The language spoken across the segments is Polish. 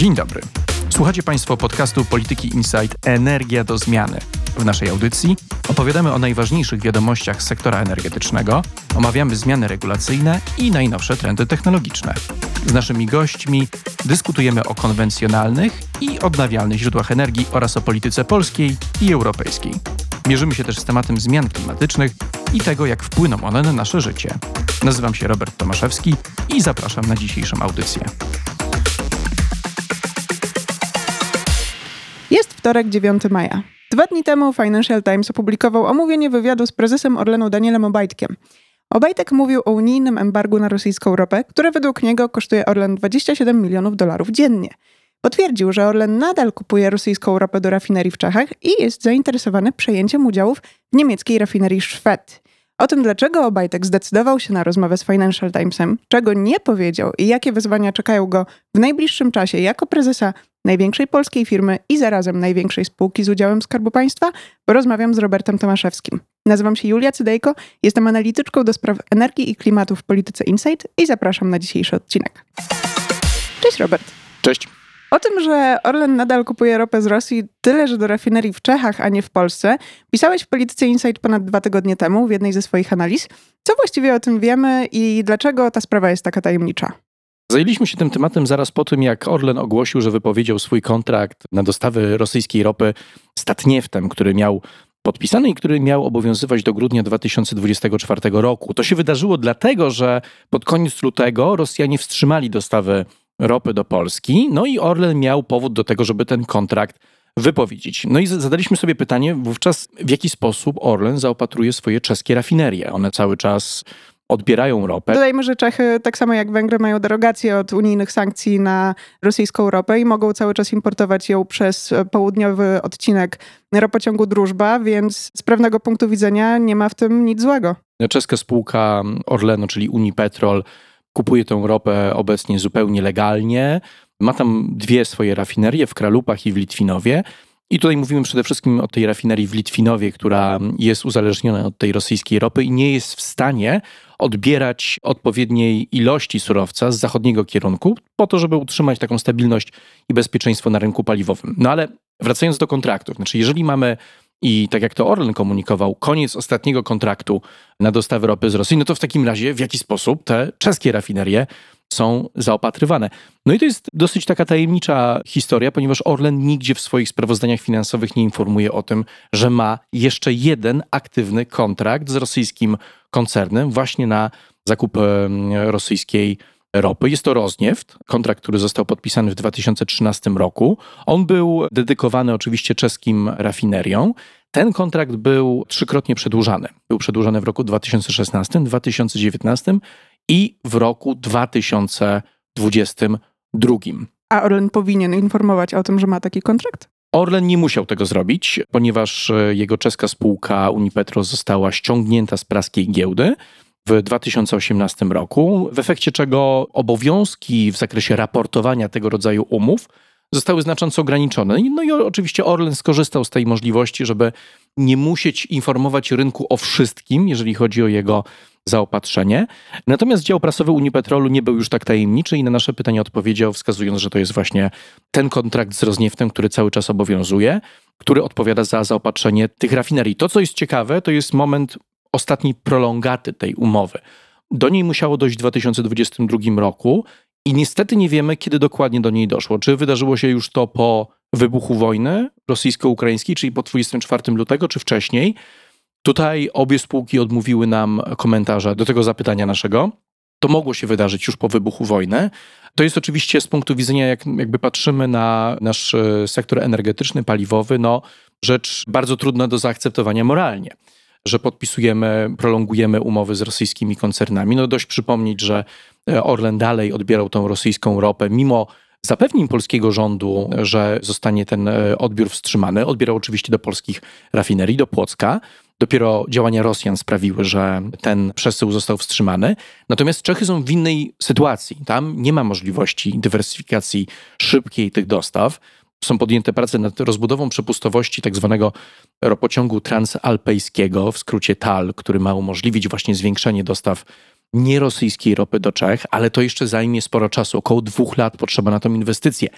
Dzień dobry. Słuchacie Państwo podcastu Polityki Insight Energia do zmiany. W naszej audycji opowiadamy o najważniejszych wiadomościach z sektora energetycznego, omawiamy zmiany regulacyjne i najnowsze trendy technologiczne. Z naszymi gośćmi dyskutujemy o konwencjonalnych i odnawialnych źródłach energii oraz o polityce polskiej i europejskiej. Mierzymy się też z tematem zmian klimatycznych i tego, jak wpłyną one na nasze życie. Nazywam się Robert Tomaszewski i zapraszam na dzisiejszą audycję. Jest wtorek, 9 maja. 2 dni temu Financial Times opublikował omówienie wywiadu z prezesem Orlenu Danielem Obajtkiem. Obajtek mówił o unijnym embargu na rosyjską ropę, które według niego kosztuje Orlen $27 milionów dziennie. Potwierdził, że Orlen nadal kupuje rosyjską ropę do rafinerii w Czechach i jest zainteresowany przejęciem udziałów w niemieckiej rafinerii Schwedt. O tym, dlaczego Obajtek zdecydował się na rozmowę z Financial Timesem, czego nie powiedział i jakie wyzwania czekają go w najbliższym czasie jako prezesa największej polskiej firmy i zarazem największej spółki z udziałem Skarbu Państwa, porozmawiam z Robertem Tomaszewskim. Nazywam się Julia Cydejko, jestem analityczką do spraw energii i klimatu w Polityce Insight i zapraszam na dzisiejszy odcinek. Cześć Robert. Cześć. O tym, że Orlen nadal kupuje ropę z Rosji, tyle że do rafinerii w Czechach, a nie w Polsce, pisałeś w Polityce Insight ponad 2 tygodnie temu w jednej ze swoich analiz. Co właściwie o tym wiemy i dlaczego ta sprawa jest taka tajemnicza? Zajęliśmy się tym tematem zaraz po tym, jak Orlen ogłosił, że wypowiedział swój kontrakt na dostawy rosyjskiej ropy z Tatnieftem, który miał podpisany i który miał obowiązywać do grudnia 2024 roku. To się wydarzyło dlatego, że pod koniec lutego Rosjanie wstrzymali dostawy ropy do Polski, no i Orlen miał powód do tego, żeby ten kontrakt wypowiedzieć. No i zadaliśmy sobie pytanie wówczas, w jaki sposób Orlen zaopatruje swoje czeskie rafinerie. One cały czas odbierają ropę. Dodajmy, że Czechy, tak samo jak Węgry, mają derogację od unijnych sankcji na rosyjską ropę i mogą cały czas importować ją przez południowy odcinek ropociągu Drużba, więc z pewnego punktu widzenia nie ma w tym nic złego. Czeska spółka Orlenu, czyli Unipetrol, kupuje tę ropę obecnie zupełnie legalnie. Ma tam 2 swoje rafinerie w Kralupach i w Litwinowie. I tutaj mówimy przede wszystkim o tej rafinerii w Litwinowie, która jest uzależniona od tej rosyjskiej ropy i nie jest w stanie odbierać odpowiedniej ilości surowca z zachodniego kierunku po to, żeby utrzymać taką stabilność i bezpieczeństwo na rynku paliwowym. No ale wracając do kontraktów, znaczy jeżeli mamy, i tak jak to Orlen komunikował, koniec ostatniego kontraktu na dostawy ropy z Rosji, no to w takim razie w jaki sposób te czeskie rafinerie są zaopatrywane. No i to jest dosyć taka tajemnicza historia, ponieważ Orlen nigdzie w swoich sprawozdaniach finansowych nie informuje o tym, że ma jeszcze jeden aktywny kontrakt z rosyjskim koncernem właśnie na zakup rosyjskiej ropy. Jest to Rosnieft, kontrakt, który został podpisany w 2013 roku. On był dedykowany oczywiście czeskim rafineriom. Ten kontrakt był 3-krotnie przedłużany. Był przedłużany w roku 2016, 2019 i w roku 2022. A Orlen powinien informować o tym, że ma taki kontrakt? Orlen nie musiał tego zrobić, ponieważ jego czeska spółka Unipetrol została ściągnięta z praskiej giełdy w 2018 roku, w efekcie czego obowiązki w zakresie raportowania tego rodzaju umów zostały znacząco ograniczone. No i oczywiście Orlen skorzystał z tej możliwości, żeby nie musieć informować rynku o wszystkim, jeżeli chodzi o jego zaopatrzenie. Natomiast dział prasowy Unipetrolu nie był już tak tajemniczy i na nasze pytanie odpowiedział, wskazując, że to jest właśnie ten kontrakt z Rosnieftem, który cały czas obowiązuje, który odpowiada za zaopatrzenie tych rafinerii. To, co jest ciekawe, to jest moment ostatniej prolongaty tej umowy. Do niej musiało dojść w 2022 roku i niestety nie wiemy, kiedy dokładnie do niej doszło. Czy wydarzyło się już to po wybuchu wojny rosyjsko-ukraińskiej, czyli po 24 lutego, czy wcześniej? Tutaj obie spółki odmówiły nam komentarza do tego zapytania naszego. To mogło się wydarzyć już po wybuchu wojny. To jest oczywiście z punktu widzenia, jakby patrzymy na nasz sektor energetyczny, paliwowy, rzecz bardzo trudna do zaakceptowania moralnie, że prolongujemy umowy z rosyjskimi koncernami. Dość przypomnieć, że Orlen dalej odbierał tą rosyjską ropę, mimo zapewnień polskiego rządu, że zostanie ten odbiór wstrzymany. Odbierał oczywiście do polskich rafinerii, do Płocka. Dopiero działania Rosjan sprawiły, że ten przesył został wstrzymany. Natomiast Czechy są w innej sytuacji. Tam nie ma możliwości dywersyfikacji szybkiej tych dostaw. Są podjęte prace nad rozbudową przepustowości tak zwanego ropociągu transalpejskiego, w skrócie TAL, który ma umożliwić właśnie zwiększenie dostaw nierosyjskiej ropy do Czech, ale to jeszcze zajmie sporo czasu, około 2 lat potrzeba na tą inwestycję.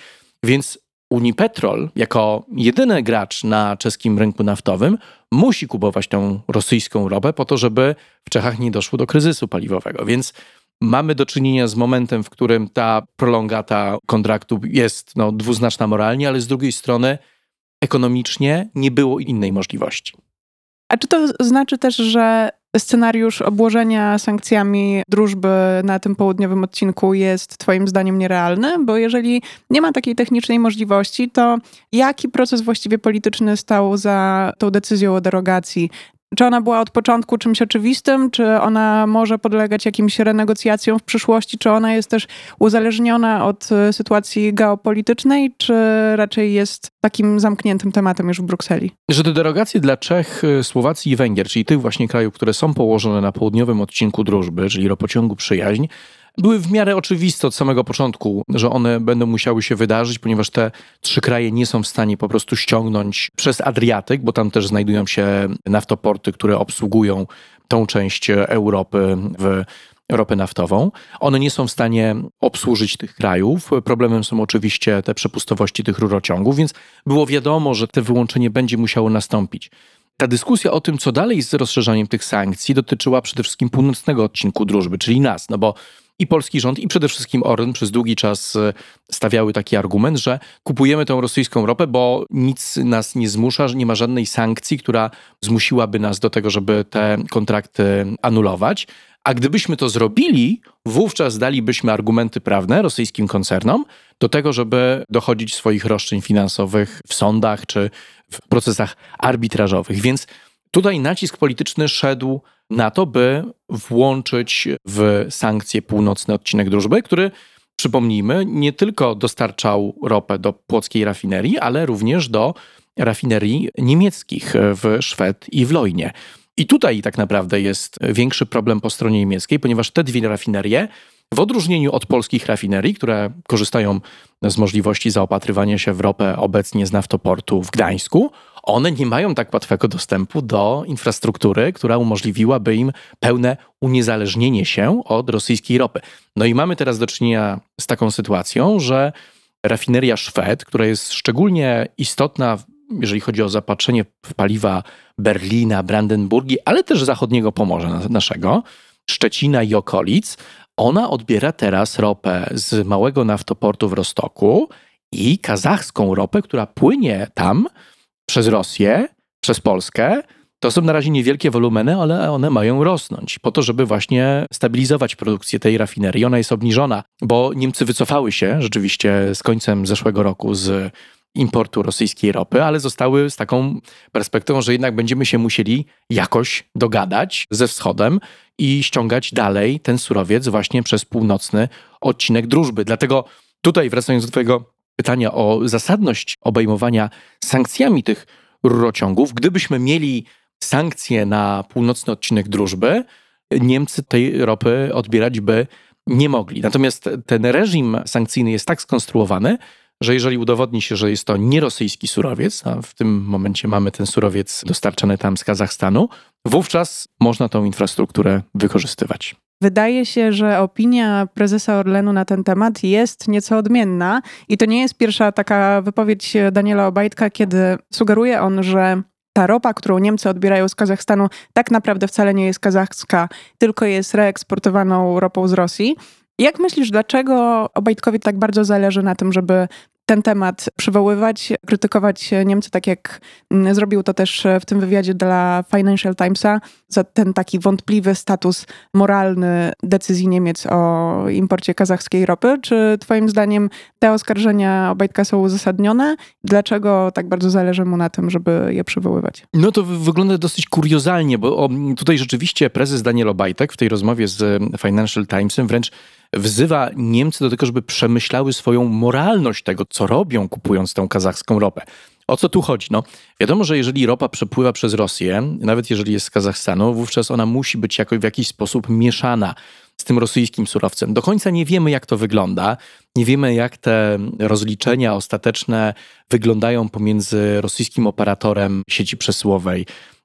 Więc Unipetrol, jako jedyny gracz na czeskim rynku naftowym, musi kupować tą rosyjską ropę po to, żeby w Czechach nie doszło do kryzysu paliwowego. Więc mamy do czynienia z momentem, w którym ta prolongata kontraktu jest dwuznaczna moralnie, ale z drugiej strony ekonomicznie nie było innej możliwości. A czy to znaczy też, że scenariusz obłożenia sankcjami drużby na tym południowym odcinku jest twoim zdaniem nierealny? Bo jeżeli nie ma takiej technicznej możliwości, to jaki proces właściwie polityczny stał za tą decyzją o derogacji? Czy ona była od początku czymś oczywistym? Czy ona może podlegać jakimś renegocjacjom w przyszłości? Czy ona jest też uzależniona od sytuacji geopolitycznej? Czy raczej jest takim zamkniętym tematem już w Brukseli? Że te derogacje dla Czech, Słowacji i Węgier, czyli tych właśnie krajów, które są położone na południowym odcinku drużby, czyli ropociągu Przyjaźń, były w miarę oczywiste od samego początku, że one będą musiały się wydarzyć, ponieważ te trzy kraje nie są w stanie po prostu ściągnąć przez Adriatyk, bo tam też znajdują się naftoporty, które obsługują tą część Europy w ropę naftową. One nie są w stanie obsłużyć tych krajów. Problemem są oczywiście te przepustowości tych rurociągów, więc było wiadomo, że to wyłączenie będzie musiało nastąpić. Ta dyskusja o tym, co dalej z rozszerzaniem tych sankcji, dotyczyła przede wszystkim północnego odcinku drużby, czyli nas, bo i polski rząd, i przede wszystkim Orlen przez długi czas stawiały taki argument, że kupujemy tą rosyjską ropę, bo nic nas nie zmusza, że nie ma żadnej sankcji, która zmusiłaby nas do tego, żeby te kontrakty anulować. A gdybyśmy to zrobili, wówczas dalibyśmy argumenty prawne rosyjskim koncernom do tego, żeby dochodzić swoich roszczeń finansowych w sądach czy w procesach arbitrażowych. Więc tutaj nacisk polityczny szedł na to, by włączyć w sankcje północny odcinek drużby, który, przypomnijmy, nie tylko dostarczał ropę do płockiej rafinerii, ale również do rafinerii niemieckich w Szwed i w Lojnie. I tutaj tak naprawdę jest większy problem po stronie niemieckiej, ponieważ te dwie rafinerie, w odróżnieniu od polskich rafinerii, które korzystają z możliwości zaopatrywania się w ropę obecnie z naftoportu w Gdańsku, one nie mają tak łatwego dostępu do infrastruktury, która umożliwiłaby im pełne uniezależnienie się od rosyjskiej ropy. No i mamy teraz do czynienia z taką sytuacją, że rafineria Szwed, która jest szczególnie istotna, jeżeli chodzi o zapatrzenie w paliwa Berlina, Brandenburgii, ale też zachodniego Pomorza naszego, Szczecina i okolic, ona odbiera teraz ropę z małego naftoportu w Rostoku i kazachską ropę, która płynie tam przez Rosję, przez Polskę. To są na razie niewielkie wolumeny, ale one mają rosnąć po to, żeby właśnie stabilizować produkcję tej rafinerii. Ona jest obniżona, bo Niemcy wycofały się rzeczywiście z końcem zeszłego roku z importu rosyjskiej ropy, ale zostały z taką perspektywą, że jednak będziemy się musieli jakoś dogadać ze wschodem i ściągać dalej ten surowiec właśnie przez północny odcinek drużby. Dlatego tutaj, wracając do twojego pytania o zasadność obejmowania sankcjami tych rurociągów, gdybyśmy mieli sankcje na północny odcinek drużby, Niemcy tej ropy odbierać by nie mogli. Natomiast ten reżim sankcyjny jest tak skonstruowany, że jeżeli udowodni się, że jest to nierosyjski surowiec, a w tym momencie mamy ten surowiec dostarczany tam z Kazachstanu, wówczas można tą infrastrukturę wykorzystywać. Wydaje się, że opinia prezesa Orlenu na ten temat jest nieco odmienna i to nie jest pierwsza taka wypowiedź Daniela Obajtka, kiedy sugeruje on, że ta ropa, którą Niemcy odbierają z Kazachstanu, tak naprawdę wcale nie jest kazachska, tylko jest reeksportowaną ropą z Rosji. Jak myślisz, dlaczego Obajtkowi tak bardzo zależy na tym, żeby ten temat przywoływać, krytykować Niemcy, tak jak zrobił to też w tym wywiadzie dla Financial Timesa, za ten taki wątpliwy status moralny decyzji Niemiec o imporcie kazachskiej ropy? Czy twoim zdaniem te oskarżenia Obajtka są uzasadnione? Dlaczego tak bardzo zależy mu na tym, żeby je przywoływać? No to wygląda dosyć kuriozalnie, bo tutaj rzeczywiście prezes Daniel Obajtek w tej rozmowie z Financial Timesem wręcz wzywa Niemcy do tego, żeby przemyślały swoją moralność tego, co robią, kupując tę kazachską ropę. O co tu chodzi? No, wiadomo, że jeżeli ropa przepływa przez Rosję, nawet jeżeli jest z Kazachstanu, wówczas ona musi być w jakiś sposób mieszana z tym rosyjskim surowcem. Do końca nie wiemy, jak to wygląda. Nie wiemy, jak te rozliczenia ostateczne wyglądają pomiędzy rosyjskim operatorem sieci przesyłowej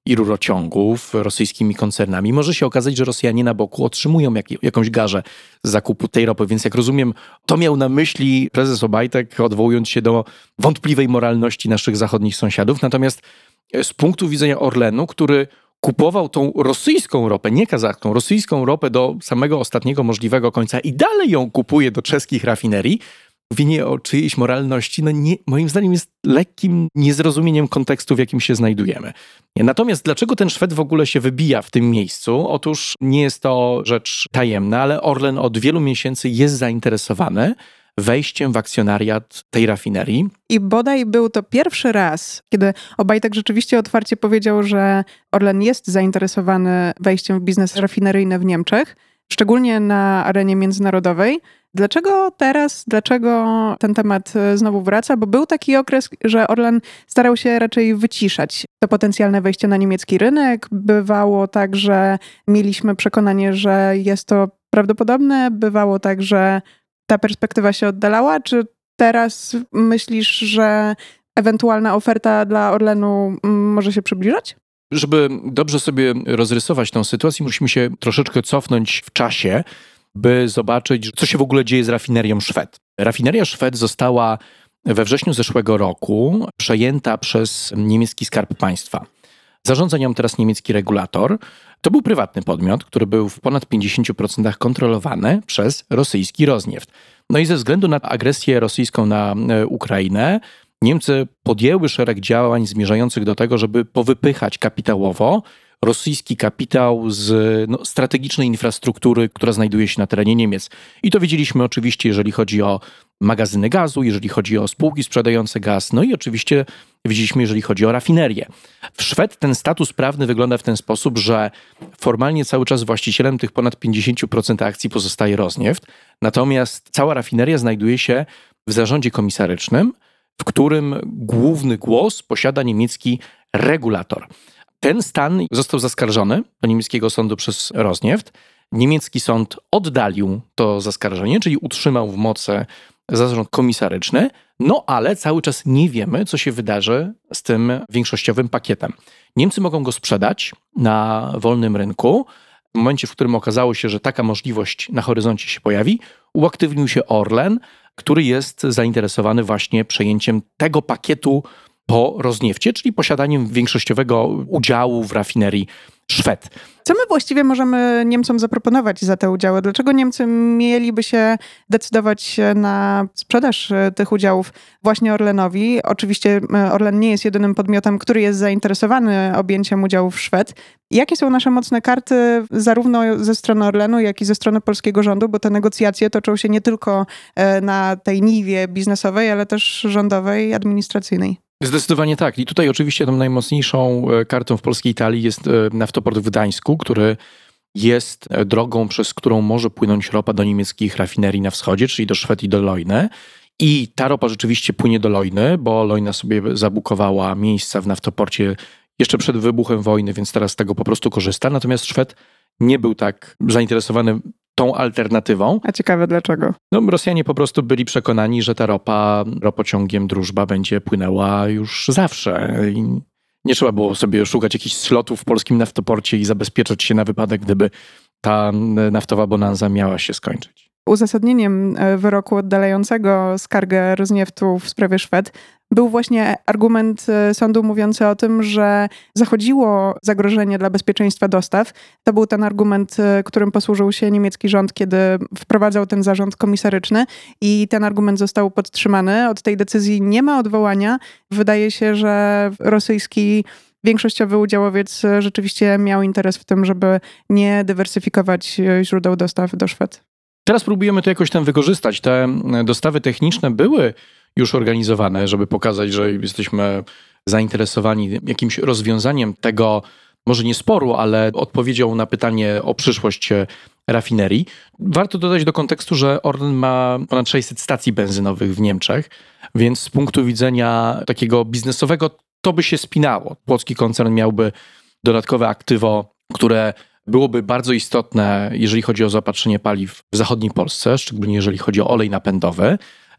i rurociągów rosyjskimi koncernami. Może się okazać, że Rosjanie na boku otrzymują jakąś garzę z zakupu tej ropy, więc jak rozumiem, to miał na myśli prezes Obajtek, odwołując się do wątpliwej moralności naszych zachodnich sąsiadów. Natomiast z punktu widzenia Orlenu, który kupował tą rosyjską ropę, nie kazachską, rosyjską ropę do samego ostatniego możliwego końca i dalej ją kupuje do czeskich rafinerii, mówienie o czyjejś moralności, moim zdaniem jest lekkim niezrozumieniem kontekstu, w jakim się znajdujemy. Natomiast dlaczego ten Szwed w ogóle się wybija w tym miejscu? Otóż nie jest to rzecz tajemna, ale Orlen od wielu miesięcy jest zainteresowany wejściem w akcjonariat tej rafinerii. I bodaj był to pierwszy raz, kiedy Obajtek rzeczywiście otwarcie powiedział, że Orlen jest zainteresowany wejściem w biznes rafineryjny w Niemczech, szczególnie na arenie międzynarodowej. Dlaczego teraz, dlaczego ten temat znowu wraca? Bo był taki okres, że Orlen starał się raczej wyciszać to potencjalne wejście na niemiecki rynek. Bywało tak, że mieliśmy przekonanie, że jest to prawdopodobne. Bywało tak, że ta perspektywa się oddalała. Czy teraz myślisz, że ewentualna oferta dla Orlenu może się przybliżać? Żeby dobrze sobie rozrysować tę sytuację, musimy się troszeczkę cofnąć w czasie, by zobaczyć, co się w ogóle dzieje z rafinerią Szwed. Rafineria Szwed została we wrześniu zeszłego roku przejęta przez niemiecki Skarb Państwa. Zarządza nią teraz niemiecki regulator. To był prywatny podmiot, który był w ponad 50% kontrolowany przez rosyjski Rosnieft. No i ze względu na agresję rosyjską na Ukrainę, Niemcy podjęły szereg działań zmierzających do tego, żeby powypychać kapitałowo rosyjski kapitał z strategicznej infrastruktury, która znajduje się na terenie Niemiec. I to widzieliśmy oczywiście, jeżeli chodzi o magazyny gazu, jeżeli chodzi o spółki sprzedające gaz, no i oczywiście widzieliśmy, jeżeli chodzi o rafinerię. W Szwed ten status prawny wygląda w ten sposób, że formalnie cały czas właścicielem tych ponad 50% akcji pozostaje Rosnieft, natomiast cała rafineria znajduje się w zarządzie komisarycznym, w którym główny głos posiada niemiecki regulator. Ten stan został zaskarżony do niemieckiego sądu przez Rosnieft. Niemiecki sąd oddalił to zaskarżenie, czyli utrzymał w mocy zarząd komisaryczny, no ale cały czas nie wiemy, co się wydarzy z tym większościowym pakietem. Niemcy mogą go sprzedać na wolnym rynku. W momencie, w którym okazało się, że taka możliwość na horyzoncie się pojawi, uaktywnił się Orlen, który jest zainteresowany właśnie przejęciem tego pakietu po Rosniefcie, czyli posiadaniem większościowego udziału w rafinerii Szwed. Co my właściwie możemy Niemcom zaproponować za te udziały? Dlaczego Niemcy mieliby się decydować na sprzedaż tych udziałów właśnie Orlenowi? Oczywiście Orlen nie jest jedynym podmiotem, który jest zainteresowany objęciem udziałów Szwed. Jakie są nasze mocne karty zarówno ze strony Orlenu, jak i ze strony polskiego rządu, bo te negocjacje toczą się nie tylko na tej niwie biznesowej, ale też rządowej, administracyjnej. Zdecydowanie tak. I tutaj oczywiście tą najmocniejszą kartą w polskiej talii jest naftoport w Gdańsku, który jest drogą, przez którą może płynąć ropa do niemieckich rafinerii na wschodzie, czyli do Szwed i do Leuna. I ta ropa rzeczywiście płynie do Leuny, bo Leuna sobie zabukowała miejsca w naftoporcie jeszcze przed wybuchem wojny, więc teraz z tego po prostu korzysta. Natomiast Szwed nie był tak zainteresowany tą alternatywą. A ciekawe dlaczego? No, Rosjanie po prostu byli przekonani, że ta ropa ropociągiem Drużba będzie płynęła już zawsze. I nie trzeba było sobie szukać jakichś slotów w polskim naftoporcie i zabezpieczać się na wypadek, gdyby ta naftowa bonanza miała się skończyć. Uzasadnieniem wyroku oddalającego skargę Rosnieftu w sprawie Szwed był właśnie argument sądu mówiący o tym, że zachodziło zagrożenie dla bezpieczeństwa dostaw. To był ten argument, którym posłużył się niemiecki rząd, kiedy wprowadzał ten zarząd komisaryczny i ten argument został podtrzymany. Od tej decyzji nie ma odwołania. Wydaje się, że rosyjski większościowy udziałowiec rzeczywiście miał interes w tym, żeby nie dywersyfikować źródeł dostaw do Szwed. Teraz próbujemy to jakoś tam wykorzystać. Te dostawy techniczne były już organizowane, żeby pokazać, że jesteśmy zainteresowani jakimś rozwiązaniem tego, może nie sporu, ale odpowiedzią na pytanie o przyszłość rafinerii. Warto dodać do kontekstu, że Orlen ma ponad 600 stacji benzynowych w Niemczech, więc z punktu widzenia takiego biznesowego to by się spinało. Płocki koncern miałby dodatkowe aktywo, które byłoby bardzo istotne, jeżeli chodzi o zaopatrzenie paliw w zachodniej Polsce, szczególnie jeżeli chodzi o olej napędowy,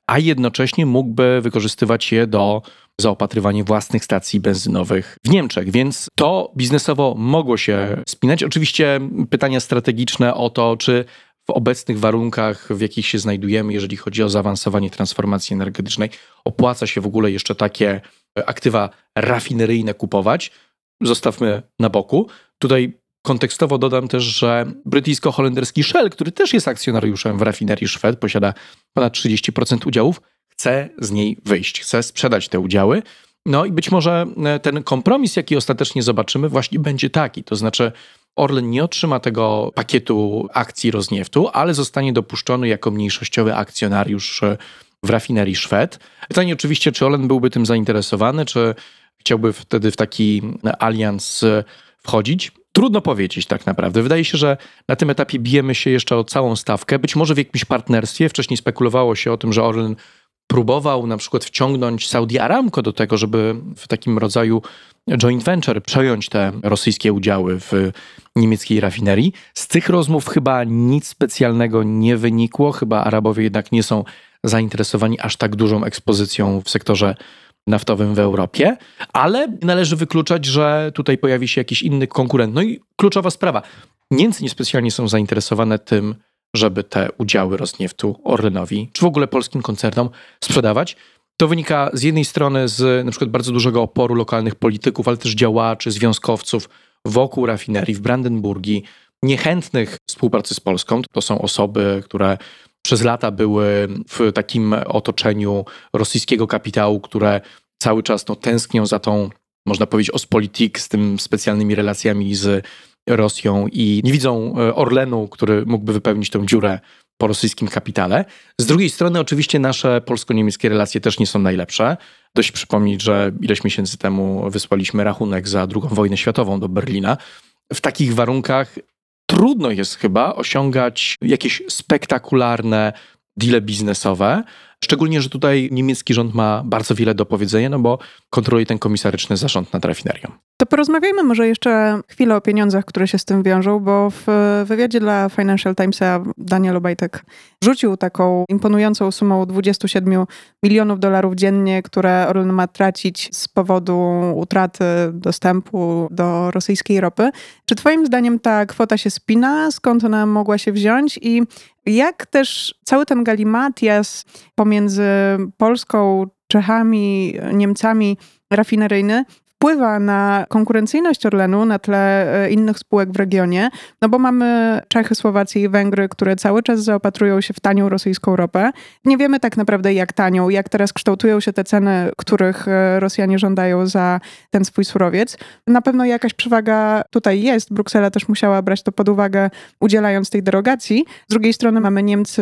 a jednocześnie mógłby wykorzystywać je do zaopatrywania własnych stacji benzynowych w Niemczech, więc to biznesowo mogło się spinać. Oczywiście pytania strategiczne o to, czy w obecnych warunkach, w jakich się znajdujemy, jeżeli chodzi o zaawansowanie transformacji energetycznej, opłaca się w ogóle jeszcze takie aktywa rafineryjne kupować. Zostawmy na boku. Tutaj kontekstowo dodam też, że brytyjsko-holenderski Shell, który też jest akcjonariuszem w rafinerii Schwedt, posiada ponad 30% udziałów, chce z niej wyjść, chce sprzedać te udziały. No i być może ten kompromis, jaki ostatecznie zobaczymy, właśnie będzie taki. To znaczy Orlen nie otrzyma tego pakietu akcji Rosnieftu, ale zostanie dopuszczony jako mniejszościowy akcjonariusz w rafinerii Schwedt. Pytanie oczywiście, czy Orlen byłby tym zainteresowany, czy chciałby wtedy w taki alians wchodzić. Trudno powiedzieć tak naprawdę. Wydaje się, że na tym etapie bijemy się jeszcze o całą stawkę. Być może w jakimś partnerstwie. Wcześniej spekulowało się o tym, że Orlen próbował na przykład wciągnąć Saudi Aramco do tego, żeby w takim rodzaju joint venture przejąć te rosyjskie udziały w niemieckiej rafinerii. Z tych rozmów chyba nic specjalnego nie wynikło. Chyba Arabowie jednak nie są zainteresowani aż tak dużą ekspozycją w sektorze naftowym w Europie, ale należy wykluczać, że tutaj pojawi się jakiś inny konkurent. No i kluczowa sprawa. Niemcy niespecjalnie są zainteresowane tym, żeby te udziały Rosnieftu Orlenowi, czy w ogóle polskim koncernom sprzedawać. To wynika z jednej strony z na przykład bardzo dużego oporu lokalnych polityków, ale też działaczy, związkowców wokół rafinerii w Brandenburgii, niechętnych współpracy z Polską. To są osoby, które przez lata były w takim otoczeniu rosyjskiego kapitału, które cały czas tęsknią za tą, można powiedzieć, Ostpolitik z tym specjalnymi relacjami z Rosją i nie widzą Orlenu, który mógłby wypełnić tę dziurę po rosyjskim kapitale. Z drugiej strony oczywiście nasze polsko-niemieckie relacje też nie są najlepsze. Dość przypomnieć, że ileś miesięcy temu wysłaliśmy rachunek za II wojnę światową do Berlina. W takich warunkach trudno jest chyba osiągać jakieś spektakularne deale biznesowe. Szczególnie, że tutaj niemiecki rząd ma bardzo wiele do powiedzenia, no bo kontroluje ten komisaryczny zarząd nad rafinerią. To porozmawiajmy może jeszcze chwilę o pieniądzach, które się z tym wiążą, bo w wywiadzie dla Financial Timesa Daniel Obajtek rzucił taką imponującą sumą $27 milionów dziennie, które Orlen ma tracić z powodu utraty dostępu do rosyjskiej ropy. Czy twoim zdaniem ta kwota się spina? Skąd ona mogła się wziąć? I jak też cały ten galimatias pomiędzy Polską, Czechami, Niemcami rafineryjny wpływa na konkurencyjność Orlenu na tle innych spółek w regionie, no bo mamy Czechy, Słowację i Węgry, które cały czas zaopatrują się w tanią rosyjską ropę. Nie wiemy tak naprawdę jak tanią, jak teraz kształtują się te ceny, których Rosjanie żądają za ten swój surowiec. Na pewno jakaś przewaga tutaj jest. Bruksela też musiała brać to pod uwagę, udzielając tej derogacji. Z drugiej strony mamy Niemcy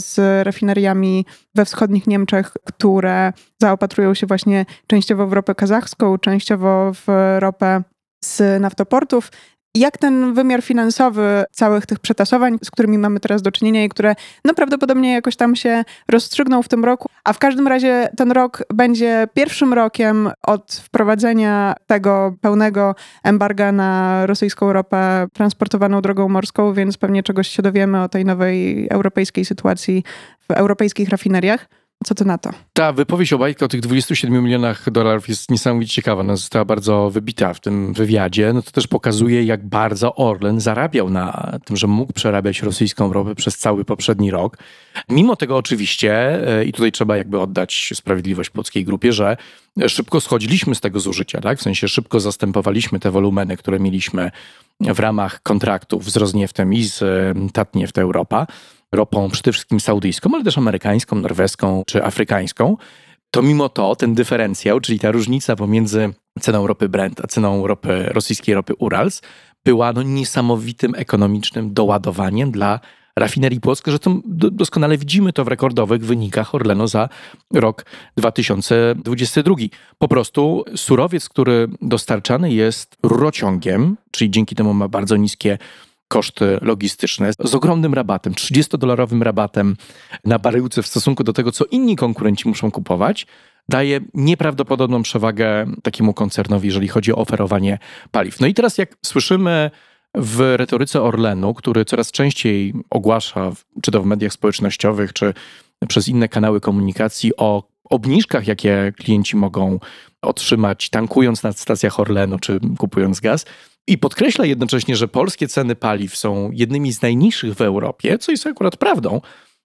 z rafineriami we wschodnich Niemczech, które zaopatrują się właśnie częściowo w ropę kazachską, częściowo w ropę z naftoportów. Jak ten wymiar finansowy całych tych przetasowań, z którymi mamy teraz do czynienia i które prawdopodobnie jakoś tam się rozstrzygną w tym roku, a w każdym razie ten rok będzie pierwszym rokiem od wprowadzenia tego pełnego embarga na rosyjską ropę transportowaną drogą morską, więc pewnie czegoś się dowiemy o tej nowej europejskiej sytuacji w europejskich rafineriach. Co ty na to? Ta wypowiedź Obajtka o tych $27 milionach jest niesamowicie ciekawa. Ona została bardzo wybita w tym wywiadzie. No to też pokazuje, jak bardzo Orlen zarabiał na tym, że mógł przerabiać rosyjską ropę przez cały poprzedni rok. Mimo tego oczywiście, i tutaj trzeba jakby oddać sprawiedliwość polskiej grupie, że szybko schodziliśmy z tego zużycia, tak? W sensie szybko zastępowaliśmy te wolumeny, które mieliśmy w ramach kontraktów z Rosnieftem i z Tatneft Europa, ropą przede wszystkim saudyjską, ale też amerykańską, norweską czy afrykańską, to mimo to ten dyferencjał, czyli ta różnica pomiędzy ceną ropy Brent a ceną rosyjskiej ropy Urals była niesamowitym ekonomicznym doładowaniem dla rafinerii płockiej. Zresztą doskonale widzimy to w rekordowych wynikach Orlenu za rok 2022. Po prostu surowiec, który dostarczany jest rurociągiem, czyli dzięki temu ma bardzo niskie koszty logistyczne, z ogromnym rabatem, $30 rabatem na baryłce w stosunku do tego, co inni konkurenci muszą kupować, daje nieprawdopodobną przewagę takiemu koncernowi, jeżeli chodzi o oferowanie paliw. No i teraz jak słyszymy w retoryce Orlenu, który coraz częściej ogłasza, czy to w mediach społecznościowych, czy przez inne kanały komunikacji o obniżkach, jakie klienci mogą otrzymać tankując na stacjach Orlenu czy kupując gaz. I podkreśla jednocześnie, że polskie ceny paliw są jednymi z najniższych w Europie, co jest akurat prawdą,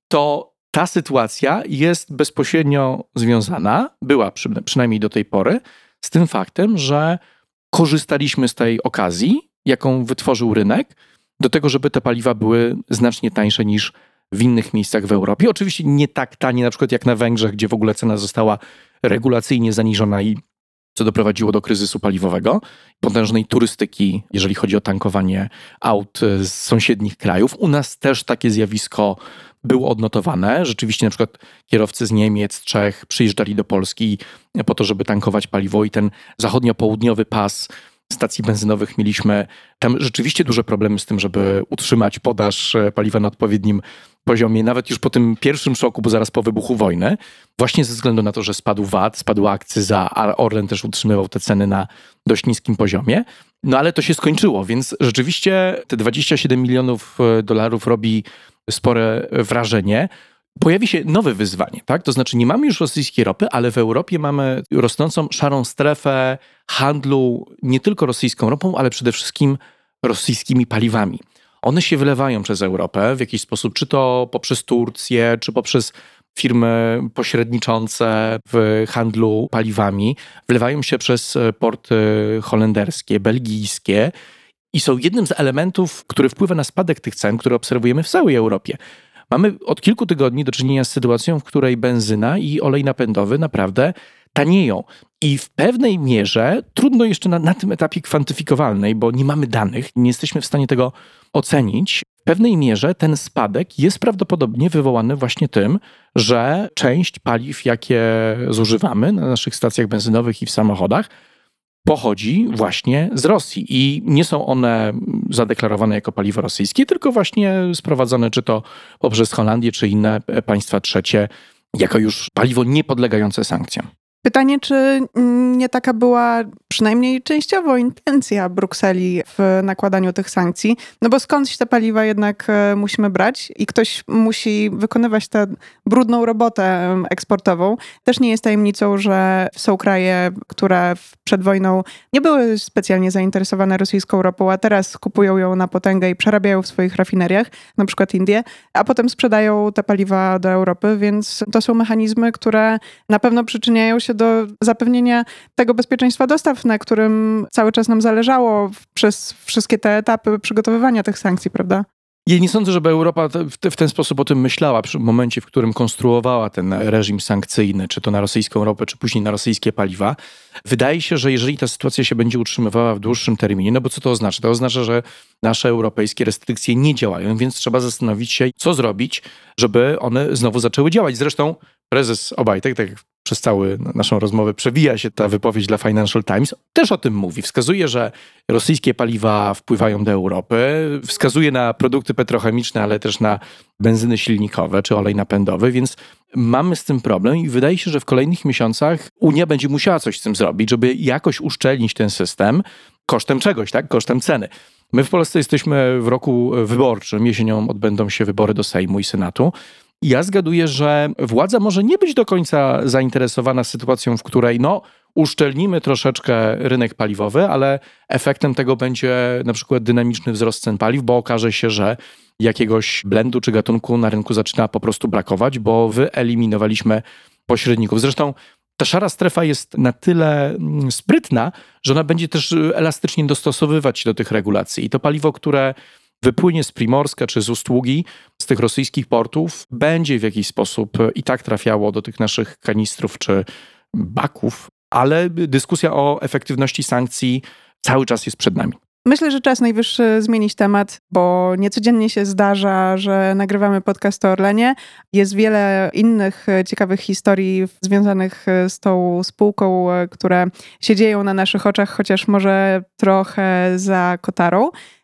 to ta sytuacja jest bezpośrednio związana, była przynajmniej do tej pory, z tym faktem, że korzystaliśmy z tej okazji, jaką wytworzył rynek, do tego, żeby te paliwa były znacznie tańsze niż w innych miejscach w Europie. Oczywiście nie tak tanie, na przykład jak na Węgrzech, gdzie w ogóle cena została regulacyjnie zaniżona i co doprowadziło do kryzysu paliwowego, potężnej turystyki, jeżeli chodzi o tankowanie aut z sąsiednich krajów. U nas też takie zjawisko było odnotowane. Rzeczywiście na przykład kierowcy z Niemiec, Czech przyjeżdżali do Polski po to, żeby tankować paliwo i ten zachodnio-południowy pas stacji benzynowych mieliśmy tam rzeczywiście duże problemy z tym, żeby utrzymać podaż paliwa na odpowiednim poziomie, nawet już po tym pierwszym szoku, bo zaraz po wybuchu wojny, właśnie ze względu na to, że spadł VAT, spadła akcyza, a Orlen też utrzymywał te ceny na dość niskim poziomie. No ale to się skończyło, więc rzeczywiście te 27 milionów dolarów robi spore wrażenie. Pojawi się nowe wyzwanie, tak? To znaczy nie mamy już rosyjskiej ropy, ale w Europie mamy rosnącą szarą strefę handlu nie tylko rosyjską ropą, ale przede wszystkim rosyjskimi paliwami. One się wylewają przez Europę w jakiś sposób, czy to poprzez Turcję, czy poprzez firmy pośredniczące w handlu paliwami. Wlewają się przez porty holenderskie, belgijskie i są jednym z elementów, który wpływa na spadek tych cen, które obserwujemy w całej Europie. Mamy od kilku tygodni do czynienia z sytuacją, w której benzyna i olej napędowy naprawdę tanieją. I w pewnej mierze trudno jeszcze na tym etapie kwantyfikowalnej, bo nie mamy danych, nie jesteśmy w stanie tego ocenić. W pewnej mierze ten spadek jest prawdopodobnie wywołany właśnie tym, że część paliw, jakie zużywamy na naszych stacjach benzynowych i w samochodach, pochodzi właśnie z Rosji i nie są one zadeklarowane jako paliwo rosyjskie, tylko właśnie sprowadzone czy to poprzez Holandię, czy inne państwa trzecie, jako już paliwo niepodlegające sankcjom. Pytanie, czy nie taka była przynajmniej częściowo intencja Brukseli w nakładaniu tych sankcji? No bo skądś te paliwa jednak musimy brać i ktoś musi wykonywać tę brudną robotę eksportową. Też nie jest tajemnicą, że są kraje, które przed wojną nie były specjalnie zainteresowane rosyjską ropą, a teraz kupują ją na potęgę i przerabiają w swoich rafineriach, na przykład Indie, a potem sprzedają te paliwa do Europy, więc to są mechanizmy, które na pewno przyczyniają się do zapewnienia tego bezpieczeństwa dostaw, na którym cały czas nam zależało przez wszystkie te etapy przygotowywania tych sankcji, prawda? Ja nie sądzę, żeby Europa w ten sposób o tym myślała w momencie, w którym konstruowała ten reżim sankcyjny, czy to na rosyjską ropę, czy później na rosyjskie paliwa. Wydaje się, że jeżeli ta sytuacja się będzie utrzymywała w dłuższym terminie, no bo co to oznacza? To oznacza, że nasze europejskie restrykcje nie działają, więc trzeba zastanowić się, co zrobić, żeby one znowu zaczęły działać. Zresztą prezes Obajtek, tak jak przez całą naszą rozmowę przewija się ta wypowiedź dla Financial Times, też o tym mówi. Wskazuje, że rosyjskie paliwa wpływają do Europy, wskazuje na produkty petrochemiczne, ale też na benzyny silnikowe czy olej napędowy, więc mamy z tym problem i wydaje się, że w kolejnych miesiącach Unia będzie musiała coś z tym zrobić, żeby jakoś uszczelnić ten system kosztem czegoś, tak? Kosztem ceny. My w Polsce jesteśmy w roku wyborczym, jesienią odbędą się wybory do Sejmu i Senatu. Ja zgaduję, że władza może nie być do końca zainteresowana sytuacją, w której uszczelnimy troszeczkę rynek paliwowy, ale efektem tego będzie na przykład dynamiczny wzrost cen paliw, bo okaże się, że jakiegoś blendu czy gatunku na rynku zaczyna po prostu brakować, bo wyeliminowaliśmy pośredników. Zresztą ta szara strefa jest na tyle sprytna, że ona będzie też elastycznie dostosowywać się do tych regulacji. I to paliwo, które wypłynie z Primorska czy z Ustługi, z tych rosyjskich portów, będzie w jakiś sposób i tak trafiało do tych naszych kanistrów czy baków, ale dyskusja o efektywności sankcji cały czas jest przed nami. Myślę, że czas najwyższy zmienić temat, bo niecodziennie się zdarza, że nagrywamy podcast o Orlenie. Jest wiele innych ciekawych historii związanych z tą spółką, które się dzieją na naszych oczach, chociaż może trochę za kotarą.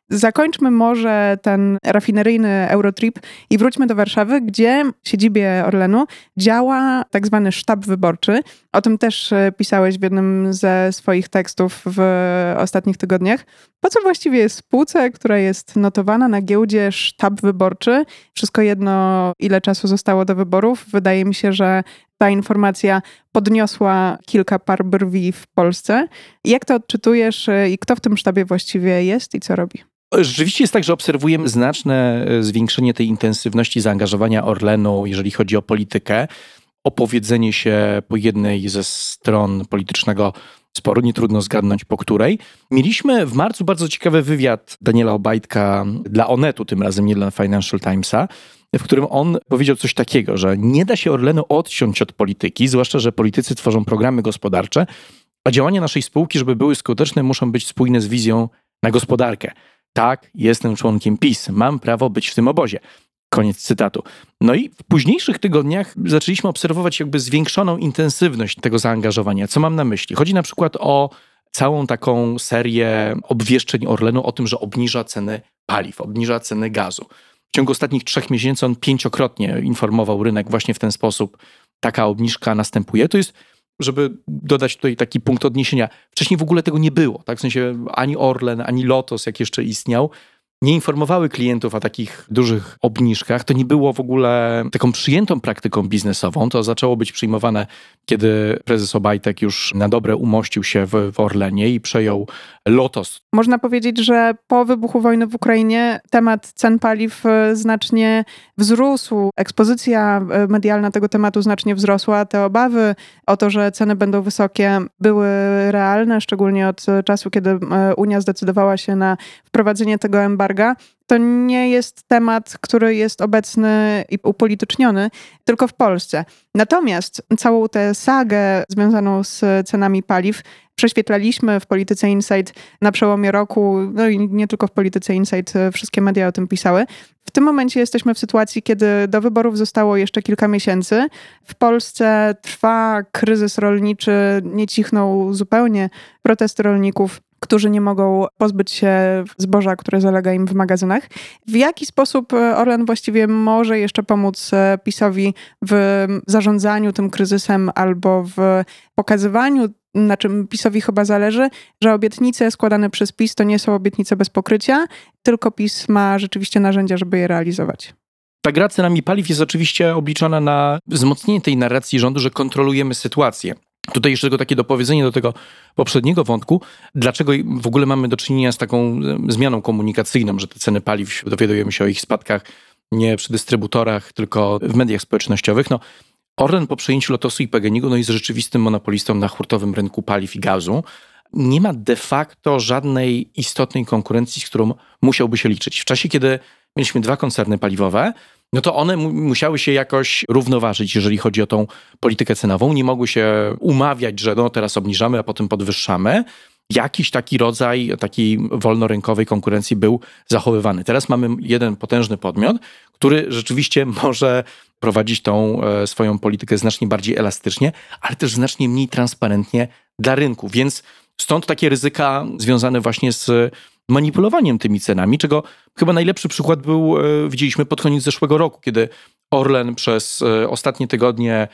Zakończmy może ten rafineryjny Eurotrip i wróćmy do Warszawy, gdzie w siedzibie Orlenu działa tak zwany sztab wyborczy. O tym też pisałeś w jednym ze swoich tekstów w ostatnich tygodniach. Po co właściwie jest spółce, która jest notowana na giełdzie, sztab wyborczy? Wszystko jedno, ile czasu zostało do wyborów. Wydaje mi się, że ta informacja podniosła kilka par brwi w Polsce. Jak to odczytujesz i kto w tym sztabie właściwie jest i co robi? Rzeczywiście jest tak, że obserwujemy znaczne zwiększenie tej intensywności zaangażowania Orlenu, jeżeli chodzi o politykę. Opowiedzenie się po jednej ze stron politycznego sporu, nie trudno zgadnąć po której. Mieliśmy w marcu bardzo ciekawy wywiad Daniela Obajtka dla Onetu, tym razem nie dla Financial Timesa, w którym on powiedział coś takiego, że nie da się Orlenu odciąć od polityki, zwłaszcza, że politycy tworzą programy gospodarcze, a działania naszej spółki, żeby były skuteczne, muszą być spójne z wizją na gospodarkę. Tak, jestem członkiem PiS, mam prawo być w tym obozie. Koniec cytatu. No i w późniejszych tygodniach zaczęliśmy obserwować jakby zwiększoną intensywność tego zaangażowania. Co mam na myśli? Chodzi na przykład o całą taką serię obwieszczeń Orlenu o tym, że obniża ceny paliw, obniża ceny gazu. W ciągu ostatnich 3 miesięcy on 5-krotnie informował rynek właśnie w ten sposób. Taka obniżka następuje. To jest, żeby dodać tutaj taki punkt odniesienia, wcześniej w ogóle tego nie było. Tak? W sensie ani Orlen, ani Lotos, jak jeszcze istniał, nie informowały klientów o takich dużych obniżkach. To nie było w ogóle taką przyjętą praktyką biznesową. To zaczęło być przyjmowane, kiedy prezes Obajtek już na dobre umościł się w Orlenie i przejął Lotos. Można powiedzieć, że po wybuchu wojny w Ukrainie temat cen paliw znacznie wzrósł. Ekspozycja medialna tego tematu znacznie wzrosła. Te obawy o to, że ceny będą wysokie, były realne, szczególnie od czasu, kiedy Unia zdecydowała się na wprowadzenie tego embarga. To nie jest temat, który jest obecny i upolityczniony tylko w Polsce. Natomiast całą tę sagę związaną z cenami paliw prześwietlaliśmy w Polityce Insight na przełomie roku, no i nie tylko w Polityce Insight, wszystkie media o tym pisały. W tym momencie jesteśmy w sytuacji, kiedy do wyborów zostało jeszcze kilka miesięcy. W Polsce trwa kryzys rolniczy, nie cichną zupełnie protesty rolników, którzy nie mogą pozbyć się zboża, które zalega im w magazynach. W jaki sposób Orlen właściwie może jeszcze pomóc PiS-owi w zarządzaniu tym kryzysem albo w pokazywaniu, na czym PiS-owi chyba zależy, że obietnice składane przez PiS to nie są obietnice bez pokrycia, tylko PiS ma rzeczywiście narzędzia, żeby je realizować? Ta gra cenami paliw jest oczywiście obliczona na wzmocnienie tej narracji rządu, że kontrolujemy sytuację. Tutaj jeszcze tylko takie dopowiedzenie do tego poprzedniego wątku, dlaczego w ogóle mamy do czynienia z taką zmianą komunikacyjną, że te ceny paliw, dowiadujemy się o ich spadkach nie przy dystrybutorach, tylko w mediach społecznościowych. No, Orlen po przejęciu Lotosu i PGNiG jest rzeczywistym monopolistą na hurtowym rynku paliw i gazu. Nie ma de facto żadnej istotnej konkurencji, z którą musiałby się liczyć. W czasie, kiedy mieliśmy 2 koncerny paliwowe, no to one musiały się jakoś równoważyć, jeżeli chodzi o tą politykę cenową. Nie mogły się umawiać, że no teraz obniżamy, a potem podwyższamy. Jakiś taki rodzaj takiej wolnorynkowej konkurencji był zachowywany. Teraz mamy jeden potężny podmiot, który rzeczywiście może prowadzić tą swoją politykę znacznie bardziej elastycznie, ale też znacznie mniej transparentnie dla rynku. Więc stąd takie ryzyka związane właśnie z manipulowaniem tymi cenami, czego chyba najlepszy przykład widzieliśmy pod koniec zeszłego roku, kiedy Orlen przez ostatnie tygodnie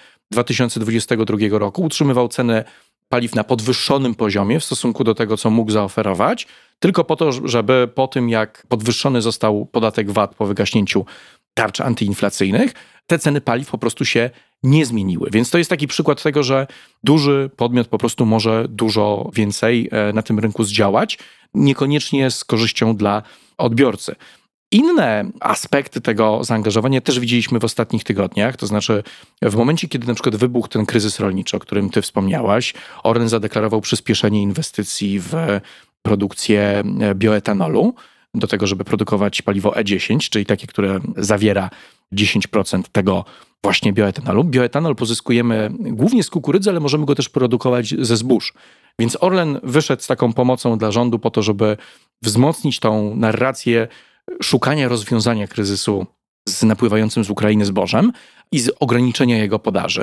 2022 roku utrzymywał ceny paliw na podwyższonym poziomie w stosunku do tego, co mógł zaoferować, tylko po to, żeby po tym, jak podwyższony został podatek VAT po wygaśnięciu tarcz antyinflacyjnych, te ceny paliw po prostu się nie zmieniły. Więc to jest taki przykład tego, że duży podmiot po prostu może dużo więcej na tym rynku zdziałać, niekoniecznie z korzyścią dla odbiorcy. Inne aspekty tego zaangażowania też widzieliśmy w ostatnich tygodniach, to znaczy w momencie, kiedy na przykład wybuchł ten kryzys rolniczy, o którym ty wspomniałaś, Orlen zadeklarował przyspieszenie inwestycji w produkcję bioetanolu, do tego, żeby produkować paliwo E10, czyli takie, które zawiera 10% tego właśnie bioetanolu. Bioetanol pozyskujemy głównie z kukurydzy, ale możemy go też produkować ze zbóż. Więc Orlen wyszedł z taką pomocą dla rządu po to, żeby wzmocnić tą narrację szukania rozwiązania kryzysu z napływającym z Ukrainy zbożem i z ograniczenia jego podaży.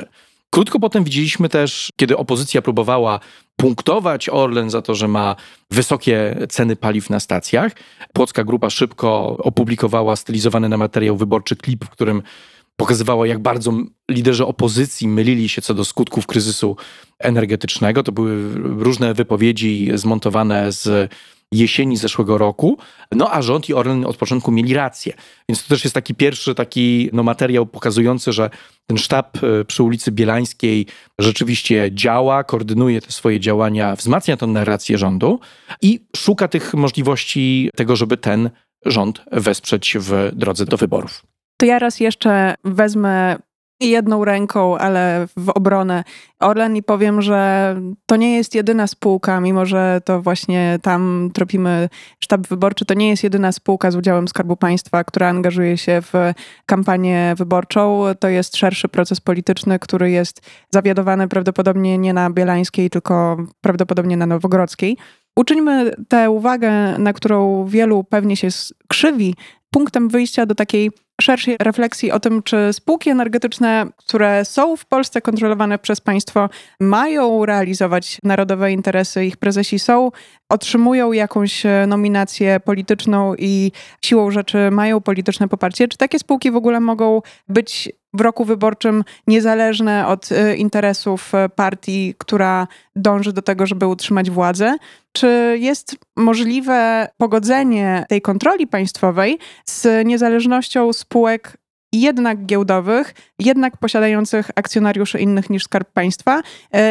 Krótko potem widzieliśmy też, kiedy opozycja próbowała punktować Orlen za to, że ma wysokie ceny paliw na stacjach. Płocka Grupa szybko opublikowała stylizowany na materiał wyborczy klip, w którym pokazywała, jak bardzo liderzy opozycji mylili się co do skutków kryzysu energetycznego. To były różne wypowiedzi zmontowane z jesieni zeszłego roku, a rząd i Orlen od początku mieli rację. Więc to też jest taki pierwszy materiał pokazujący, że ten sztab przy ulicy Bielańskiej rzeczywiście działa, koordynuje te swoje działania, wzmacnia tę narrację rządu i szuka tych możliwości tego, żeby ten rząd wesprzeć w drodze do wyborów. To ja raz jeszcze wezmę jedną ręką, ale w obronę Orlen i powiem, że to nie jest jedyna spółka, mimo że to właśnie tam tropimy sztab wyborczy, to nie jest jedyna spółka z udziałem Skarbu Państwa, która angażuje się w kampanię wyborczą. To jest szerszy proces polityczny, który jest zawiadowany prawdopodobnie nie na Bielańskiej, tylko prawdopodobnie na Nowogrodzkiej. Uczyńmy tę uwagę, na którą wielu pewnie się krzywi, punktem wyjścia do takiej szerszej refleksji o tym, czy spółki energetyczne, które są w Polsce kontrolowane przez państwo, mają realizować narodowe interesy, ich prezesi otrzymują jakąś nominację polityczną i siłą rzeczy mają polityczne poparcie. Czy takie spółki w ogóle mogą być w roku wyborczym niezależne od interesów partii, która dąży do tego, żeby utrzymać władzę? Czy jest możliwe pogodzenie tej kontroli państwowej z niezależnością spółek jednak giełdowych, jednak posiadających akcjonariuszy innych niż Skarb Państwa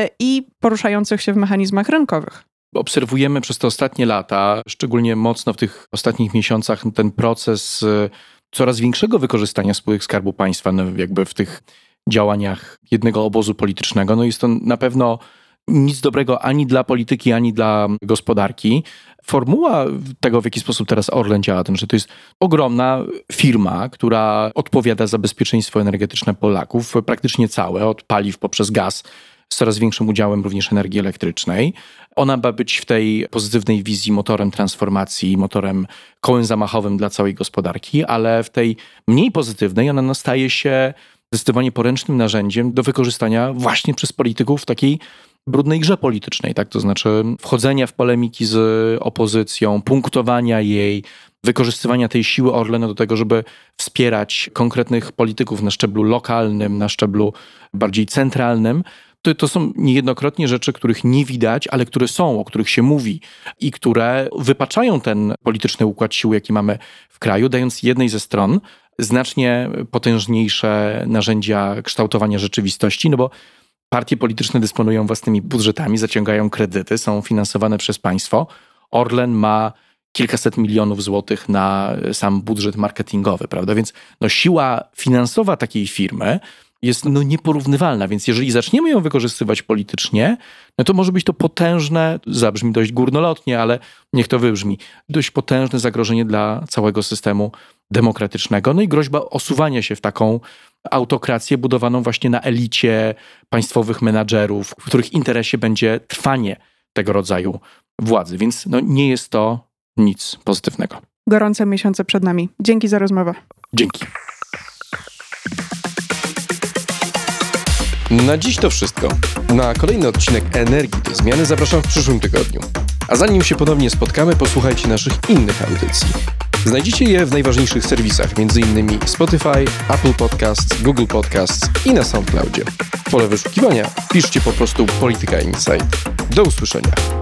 i poruszających się w mechanizmach rynkowych? Obserwujemy przez te ostatnie lata, szczególnie mocno w tych ostatnich miesiącach, ten proces coraz większego wykorzystania spółek Skarbu Państwa jakby w tych działaniach jednego obozu politycznego. Jest to na pewno nic dobrego ani dla polityki, ani dla gospodarki. Formuła tego, w jaki sposób teraz Orlen działa, że to jest ogromna firma, która odpowiada za bezpieczeństwo energetyczne Polaków, praktycznie całe, od paliw poprzez gaz, z coraz większym udziałem również energii elektrycznej. Ona ma być w tej pozytywnej wizji motorem transformacji, motorem, kołem zamachowym dla całej gospodarki, ale w tej mniej pozytywnej ona staje się zdecydowanie poręcznym narzędziem do wykorzystania właśnie przez polityków w takiej brudnej grze politycznej, tak? To znaczy wchodzenia w polemiki z opozycją, punktowania jej, wykorzystywania tej siły Orlenu do tego, żeby wspierać konkretnych polityków na szczeblu lokalnym, na szczeblu bardziej centralnym. To są niejednokrotnie rzeczy, których nie widać, ale które są, o których się mówi i które wypaczają ten polityczny układ sił, jaki mamy w kraju, dając jednej ze stron znacznie potężniejsze narzędzia kształtowania rzeczywistości, bo partie polityczne dysponują własnymi budżetami, zaciągają kredyty, są finansowane przez państwo. Orlen ma kilkaset milionów złotych na sam budżet marketingowy, prawda? Więc siła finansowa takiej firmy jest nieporównywalna, więc jeżeli zaczniemy ją wykorzystywać politycznie, to może być to potężne, zabrzmi dość górnolotnie, ale niech to wybrzmi, dość potężne zagrożenie dla całego systemu demokratycznego, i groźba osuwania się w taką autokrację budowaną właśnie na elicie państwowych menadżerów, w których interesie będzie trwanie tego rodzaju władzy, więc nie jest to nic pozytywnego. Gorące miesiące przed nami. Dzięki za rozmowę. Dzięki. Na dziś to wszystko. Na kolejny odcinek Energii do Zmiany zapraszam w przyszłym tygodniu. A zanim się ponownie spotkamy, posłuchajcie naszych innych audycji. Znajdziecie je w najważniejszych serwisach, m.in. Spotify, Apple Podcasts, Google Podcasts i na SoundCloudzie. W pole wyszukiwania wpiszcie po prostu Polityka Insight. Do usłyszenia.